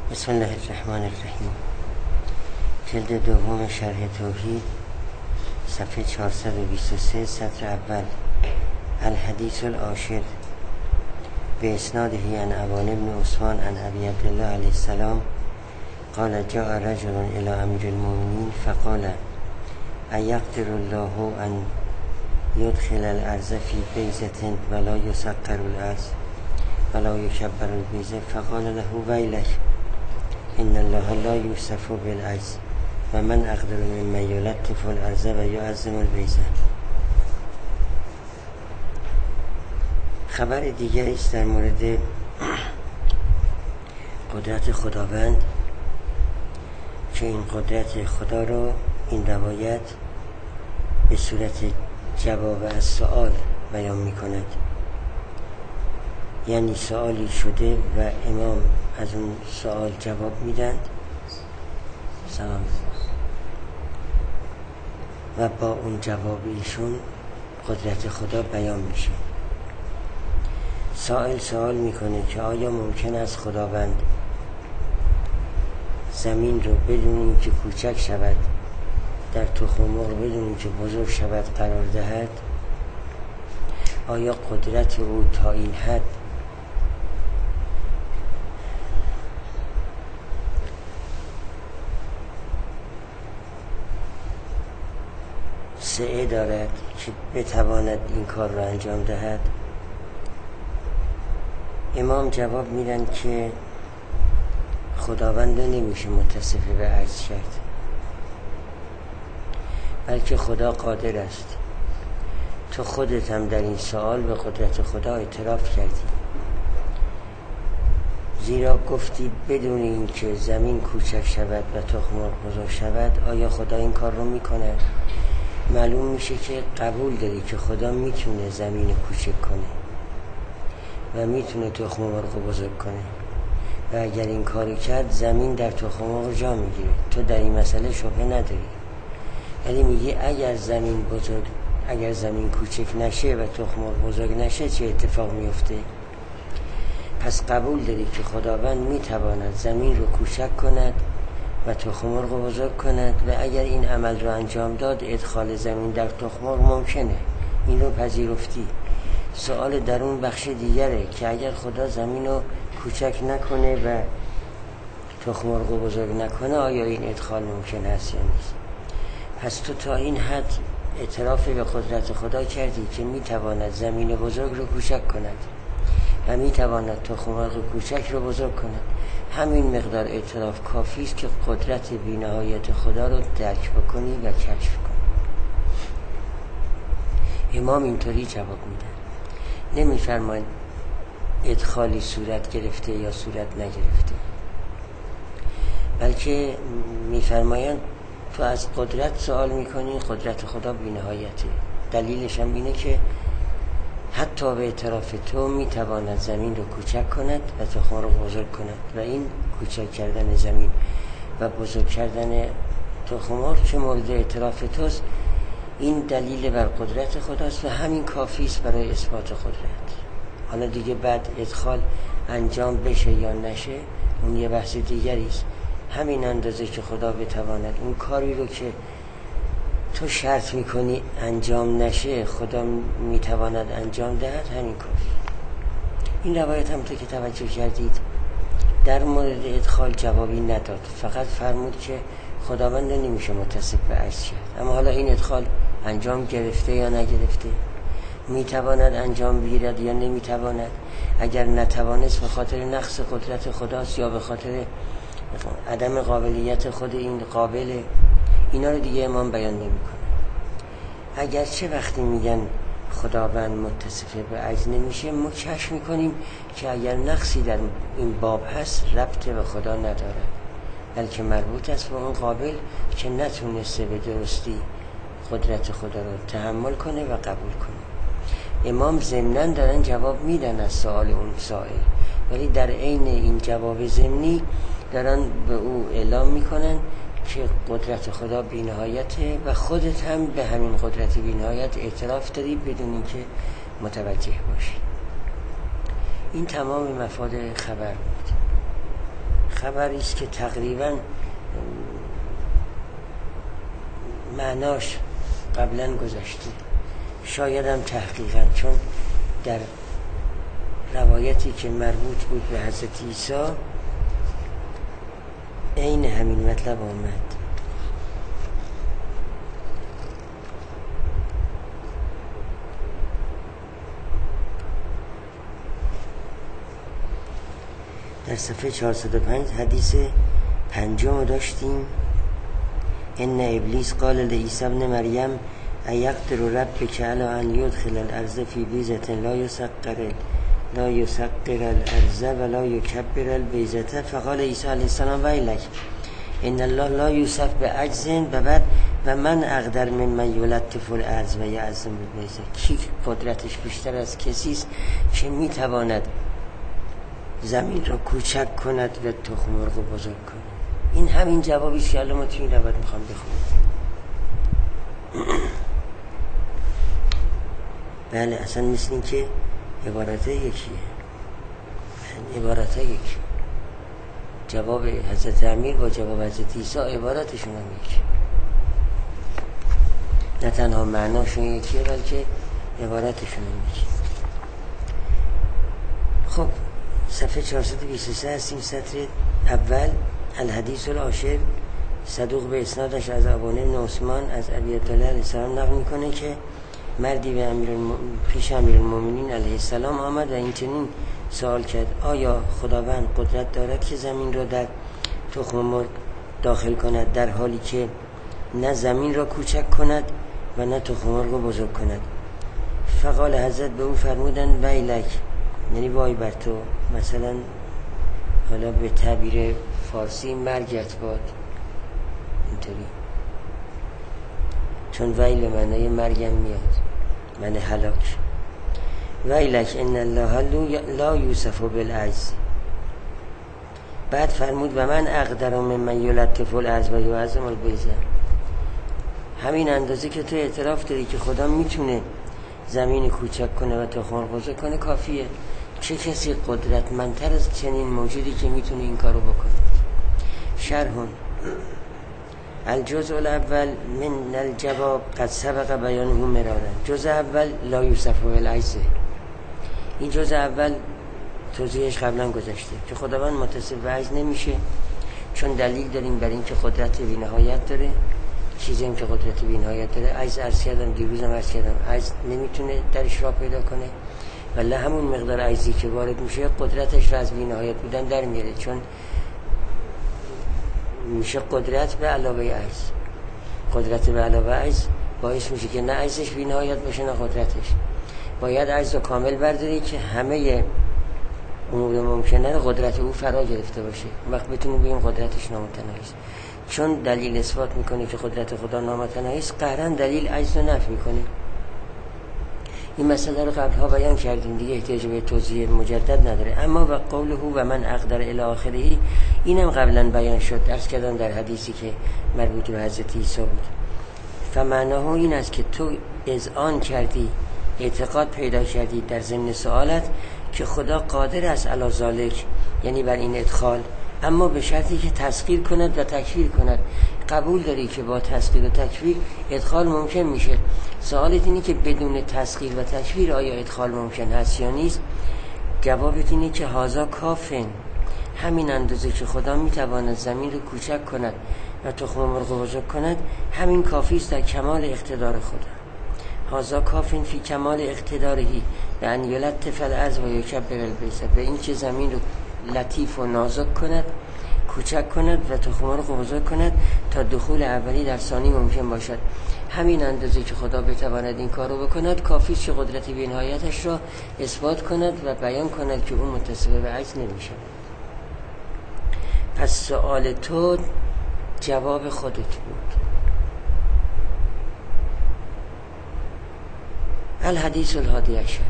بسم الله الرحمن الرحیم. جلد دوم شرح توحید، صفحه 423، سطر اول. الحدیث العاشر به اسناده عن ابان بن عثمان عن ابی عبدالله علیه السلام قال جاء رجل الى امیر المؤمنین فقال ایقدر الله ان يدخل الارض في بیزة ولا يسقر الارض ولا يكبر البیزة فقال له ویلک ان الله لا یوصف بالعجز و من اقدر ممن یلطف الارض و یعظم البیزة. خبر دیگری است در مورد قدرت خداوند که این قدرت خدا را این روایت به صورت جواب از سؤال بیان می کند. یعنی سؤالی شده و امام از اون سؤال جواب میدند سلام و با اون جواب ایشون قدرت خدا بیان میشه. سؤال میکنه که آیا ممکن است خداوند زمین رو بدون اینکه کوچک شود در تخم مرغ بدون اینکه بزرگ شود قرار دهد؟ آیا قدرت او تا این حد سعه دارد که بتواند این کار را انجام دهد؟ امام جواب میدن که خداوند نمیشه متصف به عجز کرد، بلکه خدا قادر است. تو خودت هم در این سوال به قدرت خدا اعتراف کردی، زیرا گفتی بدون این که زمین کوچک شود و تخم مرغ بزرگ شود آیا خدا این کار رو میکنه؟ معلوم میشه که قبول داری که خدا میتونه زمین کوچک کنه و میتونه تخم مرغ بزرگ کنه و اگر این کاری کرد زمین در تخم مرغ جا میگیره. تو در این مسئله شبهه نداری، یعنی میگی اگر زمین کوچک نشه و تخم مرغ بزرگ نشه چه اتفاق میفته؟ پس قبول داری که خداوند میتواند زمین رو کوچک کند و تخم مرغ بزرگ کند و اگر این عمل رو انجام داد ادخال زمین در تخم مرغ ممکنه. این رو پذیرفتی. سوال در اون بخش دیگره که اگر خدا زمین رو کوچک نکنه و تخم مرغ بزرگ نکنه آیا این ادخال ممکن است یا نیست؟ پس تو تا این حد اعتراف به قدرت خدا کردی که میتواند زمین بزرگ رو کوچک کند و میتواند تخم مرغ کوچک رو بزرگ کند. همین مقدار اعتراف کافی است که قدرت بی‌نهایت خدا رو درک بکنی و کشف کنی. امام اینطوری جواب میدن، نمیفرماید ادخالی صورت گرفته یا صورت نگرفته، بلکه میفرمایند تو از قدرت سوال میکنی، قدرت خدا بی‌نهایته. دلیلش هم اینه که حتی به اعتراف تو میتواند زمین رو کوچک کند و تخم رو بزرگ کند و این کوچک کردن زمین و بزرگ کردن تخم مرغ که مورد اعتراف توست این دلیل بر قدرت خداست و همین کافی است برای اثبات قدرت. حالا دیگه بعد ادخال انجام بشه یا نشه اون یه بحث دیگری است. همین اندازه که خدا بتواند اون کاری رو که تو شرط میکنی انجام نشه خدا میتواند انجام دهد، همین کافی. این روایت هم تو که توجه کردید در مورد ادخال جوابی نداد، فقط فرمود که خداوند نمیشه متصف به عجز کرد. اما حالا این ادخال انجام گرفته یا نگرفته، میتواند انجام بگیرد یا نمیتواند، اگر نتوانست به خاطر نقص قدرت خداست یا به خاطر عدم قابلیت خود این قابل، اینا رو دیگه امام بیان نمیکنه. اگر چه وقتی میگن خداوند متصف به عجز نمیشه ما کشف میکنیم که اگر نقصی در این باب هست ربط به خدا نداره، بلکه مربوط است به اون قابل که نتونسته به درستی قدرت خدا رو تحمل کنه و قبول کنه. امام ضمناً دارن جواب میدن از سوال اون سائل، ولی در عین این جواب ضمنی دارن به او اعلام میکنن که قدرت خدا بی‌نهایته و خودت هم به همین قدرت بی‌نهایت اعتراف داری بدون اینکه متوجه باشی. این تمام مفاد خبر بود. خبری است که تقریبا معناش قبلا گذشته، شاید هم تحقیقا، چون در روایتی که مربوط بود به حضرت عیسی عین همین مطلب آمد. در صفحه 405 حدیث 5 داشتیم: ان ابلیس قال لعیسی ابن مریم ایقدر ربک علی ان یدخل الارض فی بیضة لا یسقر الارض ولا یکبر البیضة فقال عیسی علیه السلام ویلک ان الله لا یوصف بعجز و من اقدر ممن یلطف الارض و یعظم البیضة. کی قدرتش بیشتر از کسی است که میتواند زمین را کوچک کند و تخم مرغ رو بزرگ کند. این همین جوابی است که الان ما توی این روایت میخوام بخونم. بله، اصلا مثل این که عبارته یکیه، عبارته یکی، جواب حضرت امیر با جواب حضرت عیسی عبارتشون هم یکی، نه تنها معناشون یکیه بلکه عبارتشون هم یکی. خب صفحه 423 هستیم، سطر اول. الحدیث العاشر، صدوق به اسنادش از ابان بن عثمان از ابی عبدالله علیه السلام نقل میکنه که مردی به پیش امیرالمومنین علیه السلام آمد و این چنین سوال کرد: آیا خداوند قدرت دارد که زمین را در تخم مرغ داخل کند در حالی که نه زمین را کوچک کند و نه تخم مرغ را بزرگ کند؟ فقال حضرت به او فرمودند ویلک، یعنی وای بر تو، مثلا حالا به تعبیر فارسی مرگت باد، اینطوری، چون ویل به معنای مرگم میاد، من هلاک. ویلک ان الله لا یوصف بالعجز. بعد فرمود و من اقدر ممن یلطف الارض و یعظم البیضة. همین اندازه که تو اعتراف داری که خدا میتونه زمین کوچک کنه و تخم مرغ بزرگ کنه کافیه. چه کسی قدرتمندتر از چنین موجودی که میتونه این کارو بکنه؟ شرحون الجزء الاول من الجواب قد سبق بیانه مرارا. جزء اول لا یوصف بالعجز. این جزء اول توضیحش قبلا گذشته که خداوند متصف به عجز نمیشه، چون دلیل داریم بر این که قدرت بی‌نهایت داره. چیزی هم که قدرت بی‌نهایت داره، عجز عرض کردم، دیروزم عرض کردم، عجز نمیتونه درش راه پیدا کنه، ولی همون مقدار عجزی که وارد میشه قدرتش رو از بی‌نهایت بودن در میاره، چون میشه قدرت به علاوه عجز. قدرت به علاوه عجز باعث میشه که نه عجزش بی‌نهایت باشه نه قدرتش. باید عجز رو کامل برداری که همه امور ممکنه قدرت او فرا گرفته باشه، وقت بتونیم بگیم قدرتش نامتناهی است. چون دلیل اثبات میکنه که قدرت خدا نامتناهی است، قهرا دلیل عجز رو نفی میکنه. این مسئله رو قبلها بیان کردیم دیگه، احتیاج به توضیح مجدد نداره. اما و قوله و من اقدر الی آخره، اینم قبلا بیان شد، عرض کردم در حدیثی که مربوط به حضرت عیسی بود. فمعناه این است که تو اذعان کردی، اعتقاد پیدا کردی در ضمن سوالت که خدا قادر است علی ذالک، یعنی بر این ادخال، اما به شرطی که تسخیر کند و تکفیر کند. قبول داری که با تسخیر و تکفیر ادخال ممکن میشه. سوالت اینه که بدون تسخیر و تکفیر آیا ادخال ممکن هست یا نیست؟ جوابت اینه که هازا کافن، همین اندازه که خدا میتواند زمین رو کوچک کند و تخم مرغ بزرگ کند، همین کافی است در کمال اقتدار خدا. هازا کافن فی کمال اقتدارهی و ان یلطف الارض و یکبر البیضة، به این که زمین رو لطیف و نازک کند، کوچک کند و تخم مرغ رو بزرگ کند تا دخول اولی در ثانی ممکن باشد. همین اندازه که خدا بتواند این کار رو بکند کافی است که قدرت بی‌نهایتش را اثبات کند و بیان کند که اون متصف به عجز نمیشه. پس سوال تو جواب خودت بود. الحدیث الحادی عشر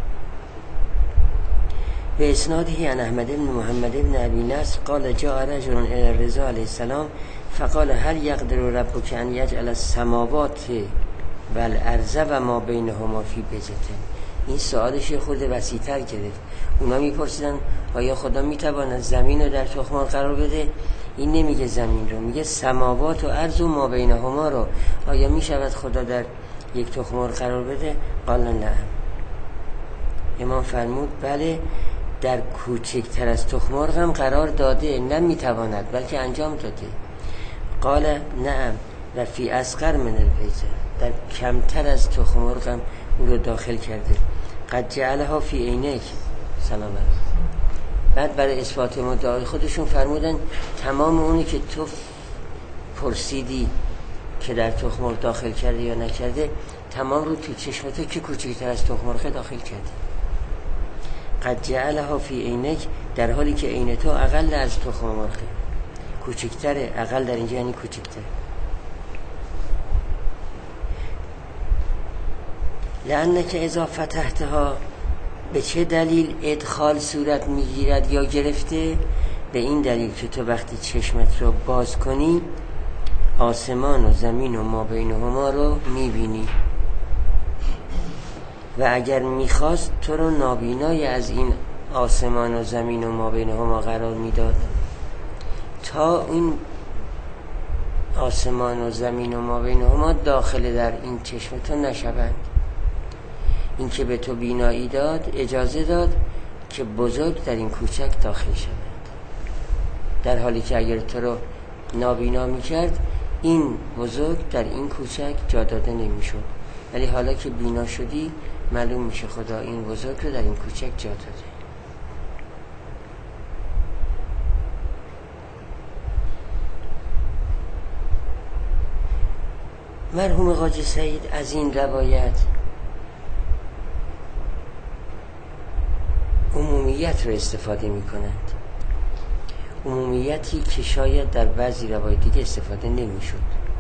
به اسناده عن احمد بن محمد بن ابی نصر قال جاء رجل الى الرضا علیه السلام فقال هل یقدر ربک ان یجعل السماوات والارض و ما بینهما فی بیضة. این سوالش خود وسیع‌تر گرفت. اونا میپرسیدن آیا خدا میتواند زمین رو در تخمار قرار بده؟ این نمیگه زمین رو، میگه سماوات و ارض و ما بینهما رو. آیا میشود خدا در یک تخمار قرار بده؟ قال نه. امام فرمود بله، در کوچکتر از تخمار هم قرار داده، نمیتواند بلکه انجام داده. قال نعم و فی اصغر من البیضه، در کمتر از تخمار هم او رو داخل کرده. قد جعلها فی عینک سلامت. بعد برای اثبات مدعای خودشون فرمودن تمام اونی که تو پرسیدی که در تخمار داخل کرده یا نکرده، تمام رو تو چشم تو که کوچکتر از تخمار داخل کرده. قد جعلها فی عینک، در حالی که عین تو اقل از تخم مرغ، کوچکتره. اقل در اینجا یعنی کوچکتر. لأنک اذا فتحتها، به چه دلیل ادخال صورت میگیرد یا گرفته؟ به این دلیل که تو وقتی چشمت رو باز کنی آسمان و زمین و ما بینهما رو میبینی و اگر میخواست تو رو نابینای از این آسمان و زمین و ما بینهما قرار میداد تا این آسمان و زمین و ما بینهما داخل در این چشم تو نشوند. این که به تو بینایی داد، اجازه داد که بزرگ در این کوچک داخل شود، در حالی که اگر تو رو نابینا میکرد این بزرگ در این کوچک جا داده نمیشد. ولی حالا که بینا شدی معلوم میشه خدا این بزرگ رو در این کوچک جا داده. مرحوم قاضی سعید از این روایت عمومیت رو استفاده می کنند، عمومیتی که شاید در بعضی روایت دیگه استفاده نمی شد.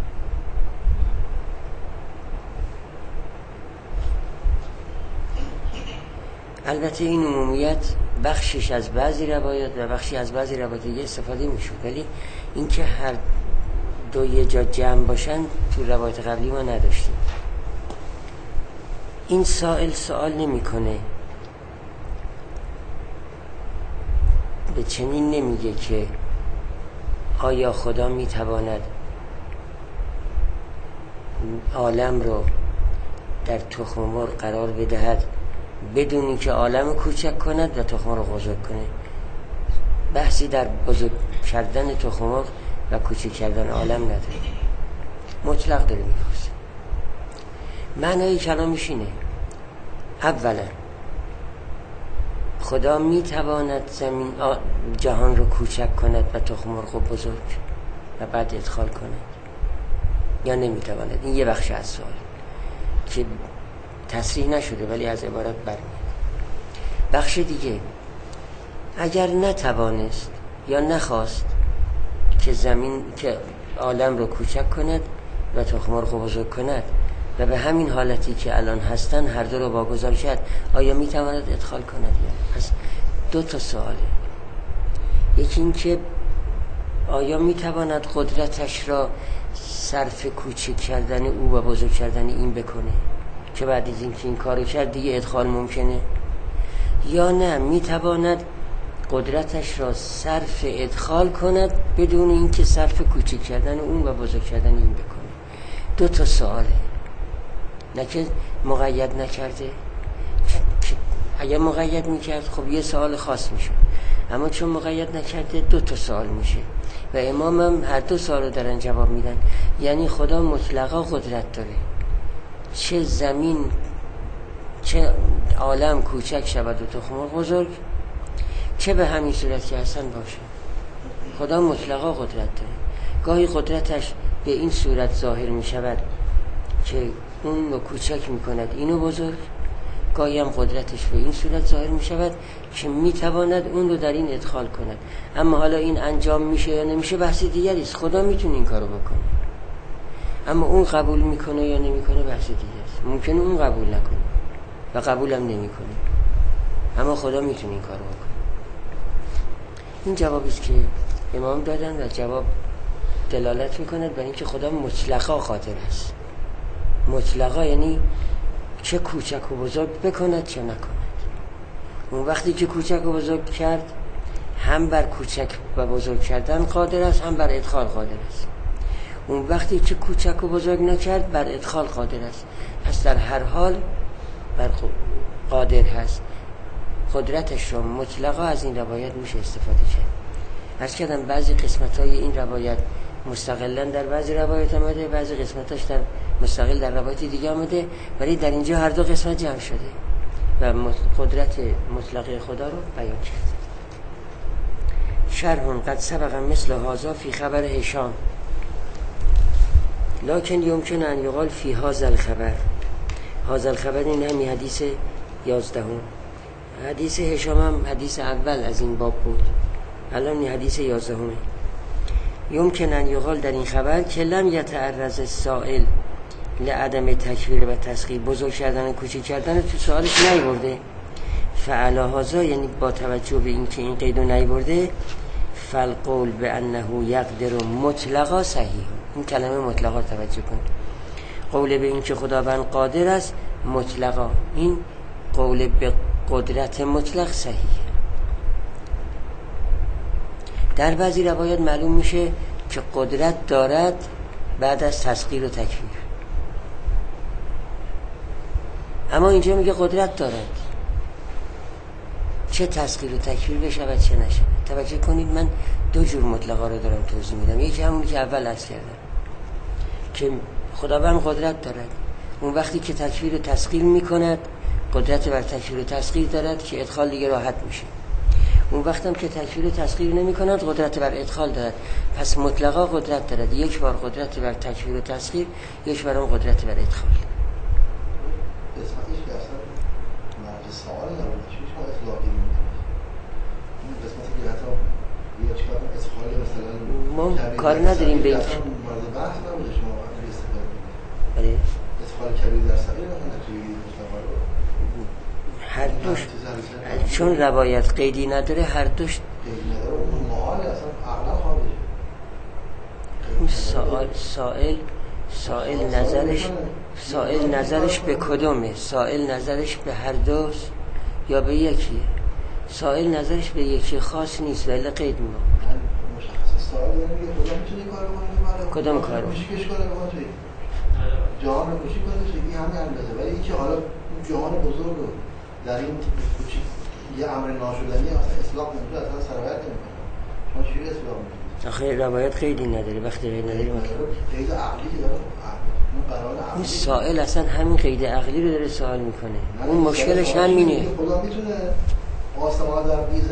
البته این عمومیت بخشش از بعضی روایت و بخشی از بعضی روایت دیگه استفاده می شد، ولی این که هر دو یه جا جمع باشن تو روایت قبلی ما نداشتیم. این سائل سوال نمی کنه، به چنین نمیگه که آیا خدا میتواند عالم رو در تخم مرغ قرار بدهد بدون اینکه عالم کوچک کند و تخم مرغ بزرگ کنه. بحثی در بزرگ کردن تخم مرغ و کوچک کردن عالم نداره، مطلق داره میپرسه. معنای کلامش اینه اولا خدا میتواند زمین جهان رو کوچک کند و تخم مرغ رو بزرگ و بعد ادخال کند یا نمیتواند؟ این یه بخش از سوال که تصریح نشده ولی از عبارت برمیاد. بخش دیگه، اگر نتوانست یا نخواست که زمین که عالم رو کوچک کند و تخم مرغ رو بزرگ کند و به همین حالتی که الان هستن هر دو رو واگذار کرد، آیا میتواند ادخال کند یا؟ پس دو تا سواله. یکی این که آیا میتواند قدرتش را صرف کوچک کردن او و بزرگ کردن این بکنه که بعد از اینکه این کارو کرد دیگه ادخال ممکنه، یا نه میتواند قدرتش را صرف ادخال کند بدون اینکه صرف کوچک کردن اون و بزرگ کردن این بکنه. دو تا سواله، نه که مقید نکرده. اگر مقید میکرد خب یه سوال خاص میشه، اما چون مقید نکرده دو تا سوال میشه و امام هم هر دو سوال رو دارن جواب میدن. یعنی خدا مطلقا قدرت داره چه زمین چه عالم کوچک شود و تخم مرغ بزرگ، چه به همین صورت که هستن باشه. خدا مطلقا قدرت داره. گاهی قدرتش به این صورت ظاهر میشود که اون رو کوچک میکند اینو بزرگ، گاهی هم قدرتش به این صورت ظاهر میشود که میتواند اون رو در این ادخال کند. اما حالا این انجام میشه یا نمیشه بحث دیگری است. خدا میتونه این کارو بکنه، اما اون قبول میکنه یا نمیکنه بحث دیگه است. ممکنه اون قبول نکنه و قبولم نمیکنه، اما خدا میتونه این کارو بکنه. این جوابی است که امام دادن و جواب دلالت میکند بر اینکه خدا مطلقا قادر است. مطلقا یعنی چه کوچک و بزرگ بکند چه نکند. اون وقتی که کوچک و بزرگ کرد هم بر کوچک و بزرگ کردن قادر است، هم بر ادخال قادر است. اون وقتی که کوچک و بزرگ نکرد بر ادخال قادر است. پس در هر حال بر قادر هست. قدرتش رو مطلقا از این روایت میشه استفاده کرد. عرض کردم بعضی قسمت‌های این روایت مستقلاً در بعضی روایت آمده، بعضی قسمتاش در مستقل در روایت دیگه آمده، ولی در اینجا هر دو قسمت جمع شده و قدرت مطلقه خدا رو بیان کرد. شرح قد سبق مثل هذا فی خبر هشام لکن یمکن ان یقال فی هذا الخبر. هذا الخبر این همین حدیث 11. حدیث هشام هم حدیث اول از این باب بود، الان این حدیث 11. یمکن ان یقال در این خبر که لم یتعرض السائل لعدم تکبیر و تصغیر، بزرگ کردن و کوچک کردن تو سوالش نیورده. فعلی هذا یعنی با توجه به این که این قیدو نیورده، فالقول بانه یقدر مطلقا صحیح. این کلمه مطلقا توجه کن. قول به این که خداوند قادر است مطلقا، این قول به قدرت مطلق صحیح. در بعضی روایات معلوم میشه که قدرت دارد بعد از تصغیر و تکبیر، اما اینجا میگه قدرت دارد، چه تصغیر و تکبیر بشود چه نشود. توجه کنید من دو جور مطلقا رو دارم توضیح میدم. یکی همونی که اول عرض کردم که خداوند قدرت دارد، اون وقتی که تکبیر و تصغیر میکند قدرت بر تکبیر و تصغیر دارد که ادخال دیگه راحت میشه. اون وقتم که تکبیر و تصغیر نمیکند قدرت بر ادخال دارد. پس مطلقا قدرت دارد، یک بار قدرت بر تکبیر و تصغیر، یک بار اون قدرت بر ادخال. قسمتش که اصلا مرد سوال نبود، چیش ما اطلاقی میکنیم این قسمتی که حتی یه چکار ادخال مثلا ما کار نداریم به این که مورد بحث نبوده شما استفاده کنید. بله ادخال کبیر در صغیر مثلا توی مصطفی رو هر دوش چون روایت قیدی نداره، هر دوش قیدی نداره، اون محال اصلا عقلا خواهده. سائل نظرش به کدومه؟ سائل نظرش به هر دوست یا به یکی؟ سائل نظرش به یکی خاص نیست ولی قید ما مشخص سائل یعنی خدا میتونه کار بکنه، کدام کار کوچیکش کنه بکنه توی جهان رو کوچیک کنه توی همین اندازه، ولی اینکه حالا جهان بزرگ رو در این کوچیک یه امر ناشدنی اصلا اصلاح نمیشه، اصلا سرایت نمیکنه. شما چی اصلاح میکنید؟ آخه روایت قیدی نداره. وقتی قید نداره قید عقلی که داره، اون سائل اصلا همین قید عقلی رو داره سوال میکنه. اون مشکلش همینه. خدا میتونه آسمان در بیزه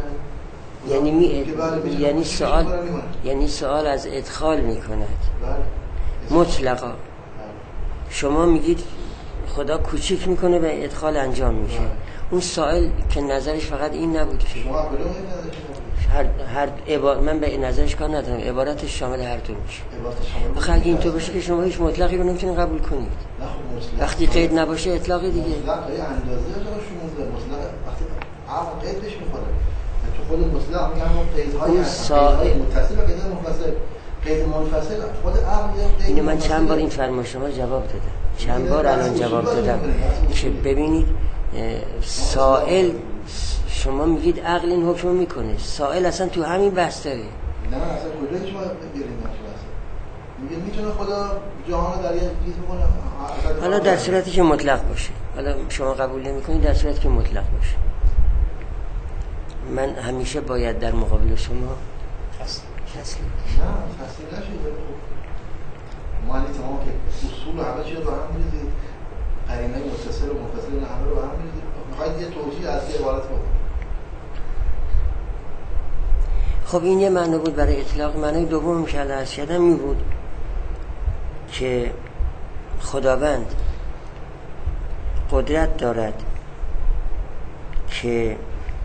بکنه، یعنی سوال از ادخال میکند مطلقا. شما میگید خدا کوچیک میکنه و ادخال انجام میشه. اون سائل که نظرش فقط این نبود که من به نظرش کار ندارم، عبارتش شامل هر دو میشه. آخه اگه این تو باشه که شما هیچ مطلقی رو نمیتونید قبول کنید. وقتی قید نباشه اطلاقی دیگه مطلق اندازه شما مطلق وقتی عقل قید بهش میخوره تو خود مطلق میگم قیدهای متصل و قید منفصل. قید منفصل خود عقل اینو من چند بار این فرمایش شما جواب دادم، چند بار الان جواب دادم که ببینید سائل شما میگید عقل این حکم میکنه، سائل اصلا تو همین بحث داره. نه اصلا کجایی شما بگیرید میگه میتونه خدا جهان رو در یه چیز بکنه، حالا در صورتی که مطلق باشه. حالا شما قبول نمیکنید در صورتی که مطلق باشه. من همیشه باید در مقابل شما تسلیم نه تسلیم نشید. معنی تمام که اصول همه چیز رو هم می‌ریزید، قرینه متصل و منفصل همه رو هم می‌ریزید، می‌خواید یه توجیه از یه عبارت بکنید. خب این یه معنی بود برای اطلاق. معنی دوم که عرض کردم می بود که خداوند قدرت دارد که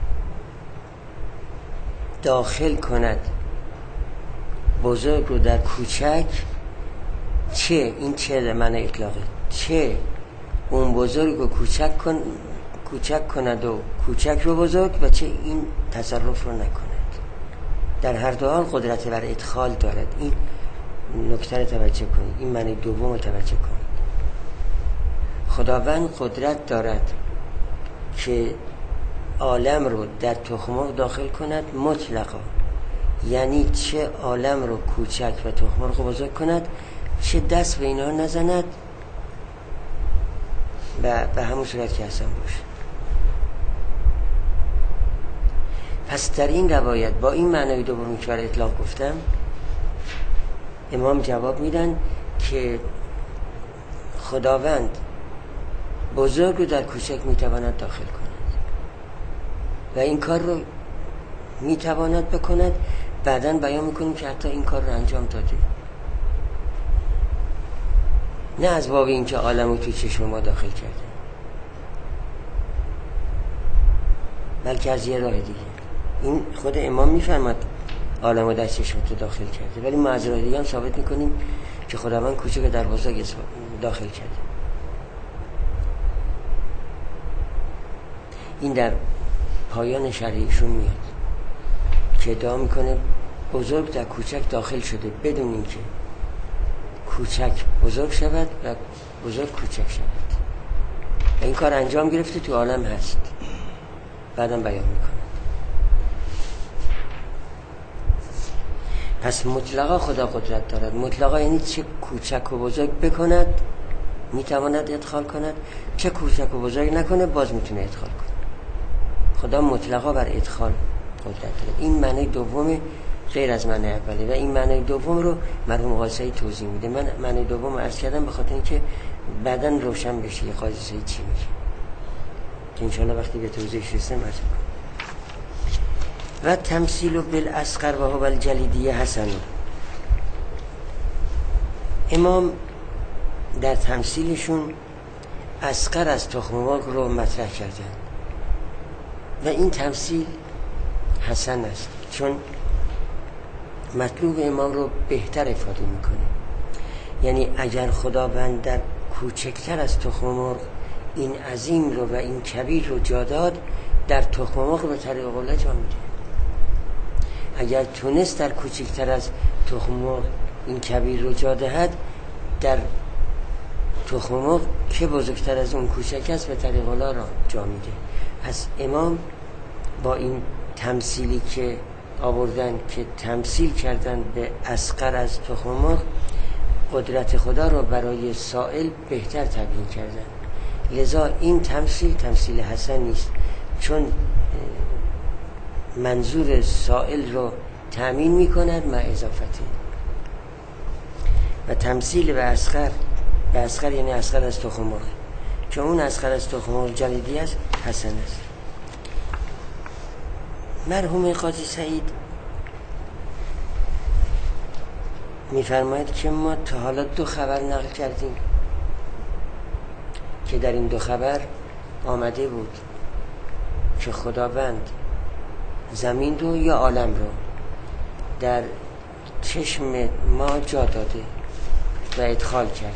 داخل کند بزرگ رو در کوچک، چه این چه معنی اطلاقه، چه اون بزرگ رو کوچک کند و کوچک رو بزرگ، و چه این تصرف رو نکند. در هر دو حال قدرت بر ادخال دارد. این نکته رو توجه کنید، این معنی دوم رو توجه کنید. خداوند قدرت دارد که عالم رو در تخم مرغ داخل کند مطلقا، یعنی چه عالم رو کوچک و تخم مرغ رو بزرگ کند، چه دست به اینها نزند و به همون صورت که هستن باشه. پس در این روایت با این معنای دومی که برای اطلاق گفتم، امام جواب میدن که خداوند بزرگ رو در کوچک میتواند داخل کند و این کار رو میتواند بکند. بعداً بیان میکنیم که حتی این کار رو انجام داده، نه از باب این که عالم رو توی چشم ما داخل کرده، بلکه از یه راه دیگه. این خود امام میفرماد عالم رو در چشم تو داخل کرده، ولی ما از راه دیگه هم ثابت میکنیم که خداوند کوچک در بزرگ داخل کرده. این در پایان شرحشون میاد که ادعا میکنه بزرگ در کوچک داخل شده بدون اینکه کوچک بزرگ شود و بزرگ کوچک شود. و این کار انجام گرفته، تو عالم هست. بعدم بیان میکنه. پس مطلقا خدا قدرت دارد. مطلقا یعنی چه کوچک و بزرگ بکند میتواند ادخال کند، چه کوچک و بزرگ نکنه باز میتونه ادخال کنه. خدا مطلقا بر ادخال قدرت داره. این معنی دوم غیر از معنی اولی و این معنی دوم رو مرحوم قاضی توضیح میده. من معنی دوم رو عرض کردم به خاطر اینکه بعداً روشن بشه که قاضی چی میگه، که انشاءالله وقتی به توضیحش رسیدم عرض کنم. و تمثیل بالاصغر و هو الجلیدی حسن. امام در تمثیلشون اصغر از تخم مرغ رو مطرح کردن و این تمثیل حسن است، چون مطلوب امام رو بهتر افاده میکنه. یعنی اگر خداوند در کوچکتر از تخم مرغ این عظیم رو و این کبیر رو جا داد، در تخم مرغ به طریق قله جا میده. اگر تونست در کوچکتر از تخم مرغ این کبیر رو جا دهد، در تخم مرغ که بزرگتر از اون کوچک است به طریق قله را جا میده. پس امام با این تمثیلی که آوردن که تمثیل کردن به اصغر از تخم مرغ، قدرت خدا را برای سائل بهتر تبیین کردن. لذا این تمثیل حسن نیست، چون منظور سائل رو تأمین میکند مع اضافته. و تمثیل به اصغر یعنی اصغر از تخم مرغ، چون اون اصغر از تخم مرغ جلیدی است، حسن است. مرحوم قاضی سعید میفرماید که ما تا حالا 2 خبر نقل کردیم که در این 2 خبر آمده بود که خداوند زمین رو یا عالم رو در چشم ما جا داده و ادخال کرده.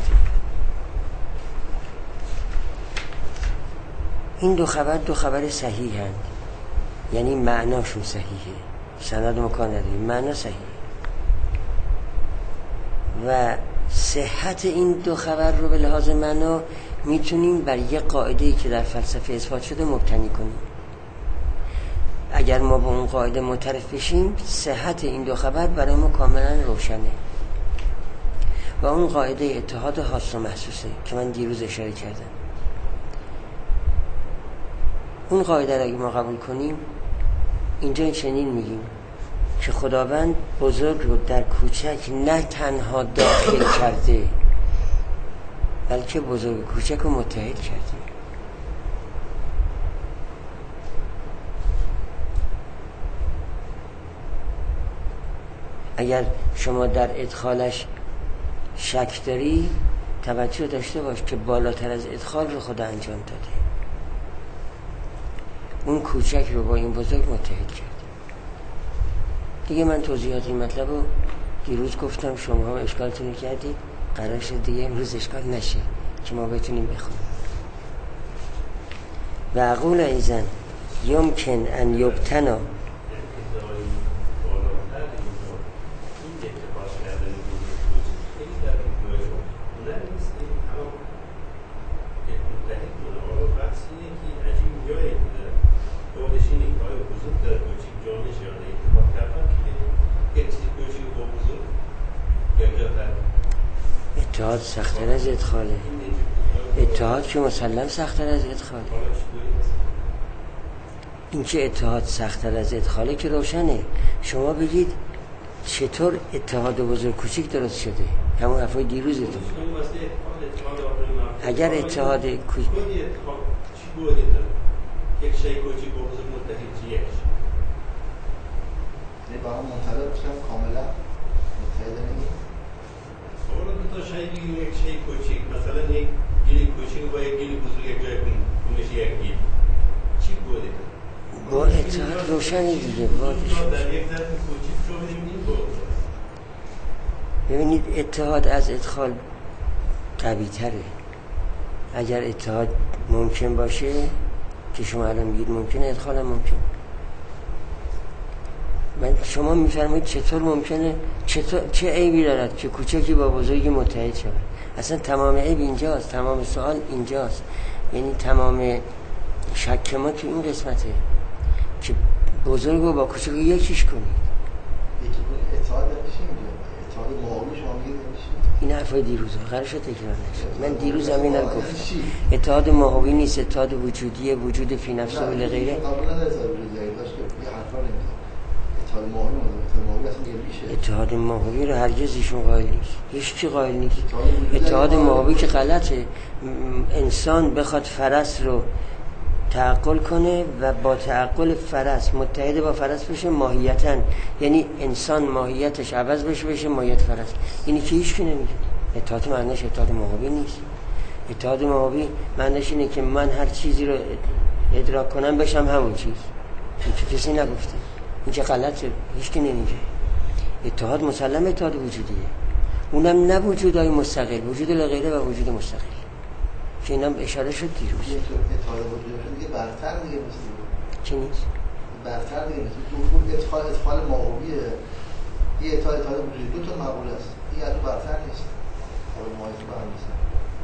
این 2 خبر صحیح هستند، یعنی معناشون صحیحه، سند مکان نداریم، معنا صحیحه. و صحت این 2 خبر رو به لحاظ معنا میتونیم بر یک قاعده‌ای که در فلسفه اثبات شده مبتنی کنیم. اگر ما با اون قاعده معترف بشیم، صحت این 2 خبر برای ما کاملا روشنه. و اون قاعده اتحاد خاص و محسوسه که من دیروز اشاره کردم. اون قاعده را اگه ما قبول کنیم، اینجا چنین میگیم که خداوند بزرگ رو در کوچک نه تنها داخل کرده، بلکه بزرگ کوچک رو متحد کرده. اگر شما در ادخالش شک داری، توجه داشته باش که بالاتر از ادخال رو خدا انجام داده. اون کوچک رو با این بزرگ متحد کرده. دیگه من توضیحات این مطلب رو دیروز گفتم، شما هم اشکالتون رو کردید، قرار شد دیگه امروز اشکال نشه که ما بتونیم بخونیم. و اقول ایزن یمکن ان یبتنا اتحاد سخت‌تر از ادخاله. اتحاد که مسلم سخت‌تر از ادخاله. این که اتحاد سخت‌تر از ادخاله که روشنه. شما بگید چطور اتحاد بزرگ کوچیک درست شده؟ همون حرفای دیروزتون. اگر اتحاد کوچیک یک شی کوچیک با بزرگ متحد چیه؟ نه با هم متحد بشن کاملا متحد نمیشه. حالا دو تا شی بگیم یک شی کوچیک مثلا یک گلی کوچیک با یک گلی بزرگ یک جای کنش یک گل چی بوده؟ با اتحاد روشنی دیگه بادش در یک ظرف کوچیک رو ببینیم بود. ببینید اتحاد از ادخال قوی تره. اگر اتحاد ممکن باشه که شما الان میگید ممکنه، ادخال هم ممکن. شما میفرمایید چطور ممکنه، چه عیبی دارد که کوچکی با بزرگی متحد شود؟ اصلا تمام عیب اینجاست، تمام سوال اینجاست. یعنی تمام شک ما تو این قسمته که بزرگ رو با کوچک یکیش کنید. اتحاد نمیشه اینجا، اتحاد معاوی شما میگید نمیشه. این حرفای دیروزه قرار شد تکرار نشه. من دیروز هم اینا گفتم. اتحاد ماهوی نیست، اتحاد وجودیه، وجود فی نفس و الی غیره. قبول نداره اتحاد وجودی داشت که یه حرفا نمیزنه. اتحاد ماهوی اصلا یه میشه. اتحاد ماهوی رو هرگز ایشون قائل نیست. هیچ کی قائل نیست. اتحاد ماهوی که غلطه. انسان بخواد فرس رو تعقل کنه و با تعقل فرس متحد با فرس بشه ماهیتاً، یعنی انسان ماهیتش عوض بشه ماهیت فرس. اینی که هیچ کی نمیگه. اتحاد معنیش اتحاد ماهوی نیست. اتحاد ماهوی معنیش اینه که من هر چیزی رو ادراک کنم بشم همون چیز. این که کسی نگفته. این که غلطه، هیچ کی نمیگه. اتحاد مسلم اتحاد وجودیه. اونم نه وجودای مستقل، وجود غیره و وجود مستقل. که اینم اشاره شد دیروز. اتحاد وجودی دیگه برتر دیگه مثل چی نیست؟ برتر دیگه مثل تو اتحاد ماهویه. یه اتحاد وجودی دو تا مقوله است. این از برتر نیست. حالا ماهیت با هم نیست.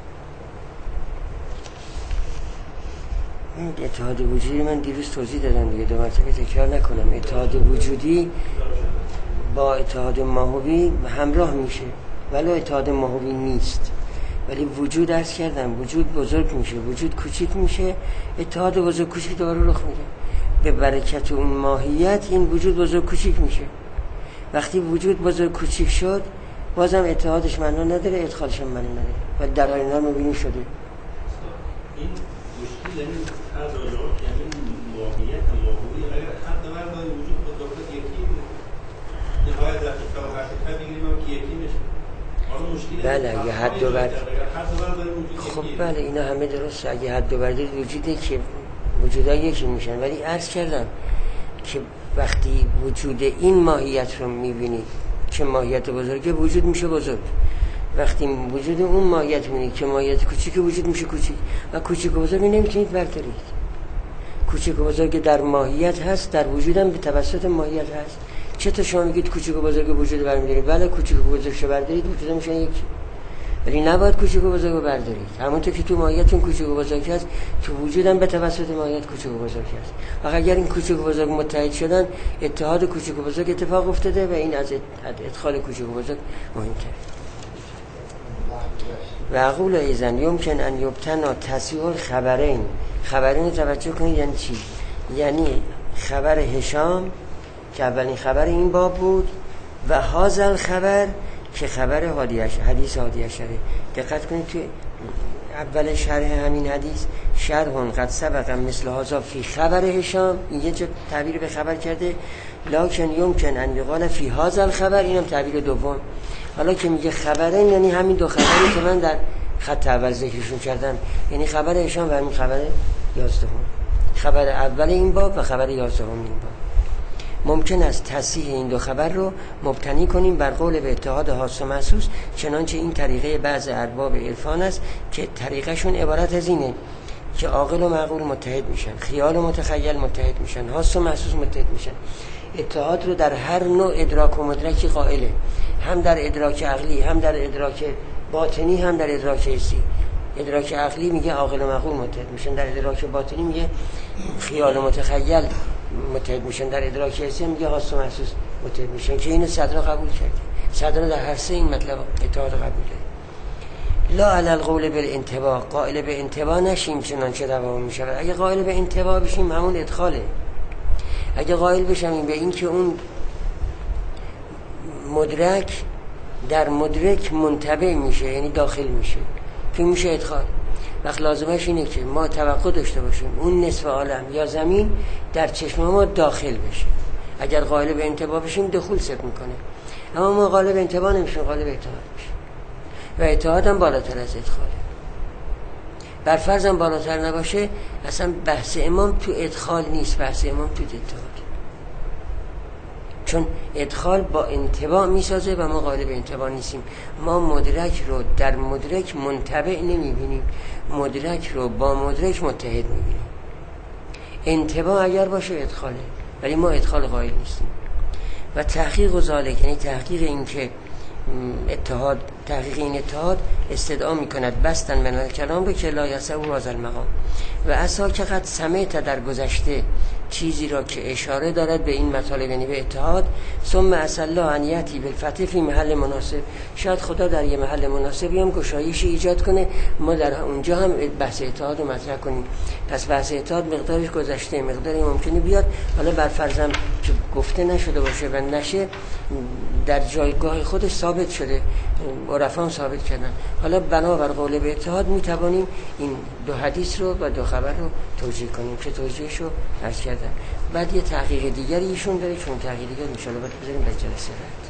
این اتحاد وجودی من دیروز توضیح دادم دیگه، دو مرتبه تکرار نکنم. اتحاد وجودی با اتحاد ماهوی همراه میشه، ولی اتحاد ماهوی نیست. ولی وجود عرض کردم، وجود بزرگ میشه، وجود کوچیک میشه، اتحاد بزرگ کوچیک دوباره رخ میده. به برکت اون ماهیت این وجود بزرگ کوچیک میشه. وقتی وجود بزرگ کوچیک شد بازم اتحادش معنا نداره، ادخالش هم معنا نداره. ولی در حال اینا مبینی شده. این مشکل یعنی هر راجعات یعنی ماهیت ماهوی اگر حد ورد وجود خود یکی نهایت دقیقه و حقیقت بگیریم هم که یکی میشه. بله اگه حد و برد خب بله اینا همه درسته. اگه حد و بردید وجوده که وجودها یکی میشن. ولی عرض کردم که وقتی وجود این ماهیت رو میبینید که ماهیت بزرگه، وجود میشه بزرگ. وقتی وجود اون ماهیت میبینید که ماهیت کوچیک، وجود میشه کوچیک. و کوچیک و بزرگ نمیتونید برترید. کوچیک و بزرگ در ماهیت هست، در وجودم به توسط ماهیت هست. چطور شما میگید کوچیک و بزرگ وجود برمی‌دارید؟ بله کوچیک و بزرگشو بردارید وجود میشن یکی. ولی نباید کوچیک و بزرگ رو بردارید. همونطور که تو ماهیتون کوچیک و بزرگ هست، تو وجودم به توسط ماهیت کوچیک و بزرگ هست. و اگر این کوچیک و بزرگ متحد شدن، اتحاد کوچیک و بزرگ اتفاق افتاده و این از ادخال کوچیک و بزرگ مهم‌تره. و اقول ایزن یمکن ان یبتنا تصحیح الخبرین. خبرین توجه کنید یعنی چی؟ یعنی خبر هشام که اولین خبر این باب بود و هازل خبر که خبر حدیث هادی اشاره. دقت کنید تو اول شرح همین حدیث شرح قد سبق مثل هذا فی خبر هشام، این یه تعبیر به خبر کرده. لکن یمکن ان یقال فی هازل خبر، اینم تعبیر دوم. حالا که میگه خبرین یعنی همین دو خبری که من در خط اول ذکرشون کردم، یعنی خبر هشام و همین خبر 11. خبر اول این باب و خبر 11 این باب. ممکن است تصحیح این دو خبر رو مبتنی کنیم بر قول به اتحاد خاص و محسوس، چنانچه این طریقه بعض ارباب عرفان است که طریقشون عبارت از اینه که عاقل و معقول متحد میشن، خیال و متخیل متحد میشن، خاص و محسوس متحد میشن. اتحاد رو در هر نوع ادراک و مدرکی قائله، هم در ادراک عقلی، هم در ادراک باطنی، هم در ادراک حسی. ادراک عقلی میگه عاقل و معقول متحد میشن، در ادراک باطنی میگه خیال و متخیل متحد میشن، در ادراک حسی میگه خاص و محسوس متحد میشن. که اینو صدر قبول کرده. صدر در هر سه این مطلب اتحاد قبول کرده. لا علی القول بالانتباه، قائل به انتباه نشیم چنانچه دوام می شود. اگه قائل به انتباه بشیم همون ادخاله. اگه قائل بشیم به این که اون مدرک در مدرک منتبع میشه، یعنی داخل میشه، که میشه ادخال. وقت لازمش اینه که ما توقع داشته باشیم اون نصف عالم یا زمین در چشم ما داخل بشه. اگر قائل به انتباه بشیم دخول ثبت میکنه، اما ما قائل به انتباه نمیشیم، قائل به اتحاد میشیم و اتحاد هم بالاتر از ادخاله. بر فرض هم بالاتر نباشه، اصلا بحث امام تو ادخال نیست، بحث امام تو اتحاد، چون ادخال با انتباه میسازه و ما قائل به انتباه نیستیم. ما مدرک رو در مدرک منتبع نمیبینیم، مدرک رو با مدرک متحد میبینیم. انتباه اگر باشه ادخاله، ولی ما ادخال قائل نیستیم. و تحقیق و ذالک، یعنی تحقیق این که اتحاد، تحقیق این اتحاد استدعا میکند بستن من الکلام به که لا یسعو هذا المقام و اسا که قد سمعت در گذشته چیزی را که اشاره دارد به این مطالب، یعنی به اتحاد. ثم اسأل الله ان یأتی بالفتح فی محل مناسب، شاید خدا در یه محل مناسبی هم گشایشی ایجاد کنه، ما در اونجا هم بحث اتحاد رو مطرح کنیم. پس بحث اتحاد مقدارش گذشته، مقداری ممکنه بیاد، حالا بر فرضم که گفته نشده باشه و نشه، در جایگاه خودش ثابت شده، عرفا ثابت کردن. حالا بنابر قول به اتحاد میتوانیم این دو حدیث رو و دو خبر رو توجیه کنیم که توجیهش رو عرض کردن. بعد یه تحقیق دیگری ایشون داره، چون تحقیق دیگر ان شاء الله باید بذاریم در جلسه بعد.